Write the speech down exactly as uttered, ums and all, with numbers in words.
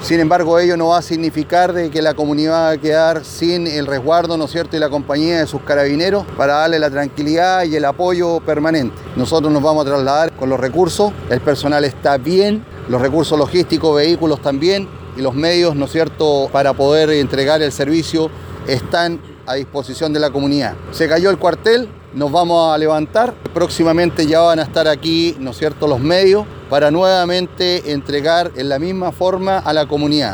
Sin embargo, ello no va a significar de que la comunidad va a quedar sin el resguardo, ¿no es cierto?, y la compañía de sus carabineros para darle la tranquilidad y el apoyo permanente. Nosotros nos vamos a trasladar con los recursos, el personal está bien, los recursos logísticos, vehículos también, y los medios, ¿no es cierto?, para poder entregar el servicio están a disposición de la comunidad. Se cayó el cuartel, nos vamos a levantar, próximamente ya van a estar aquí, ¿no es cierto?, los medios para nuevamente entregar en la misma forma a la comunidad.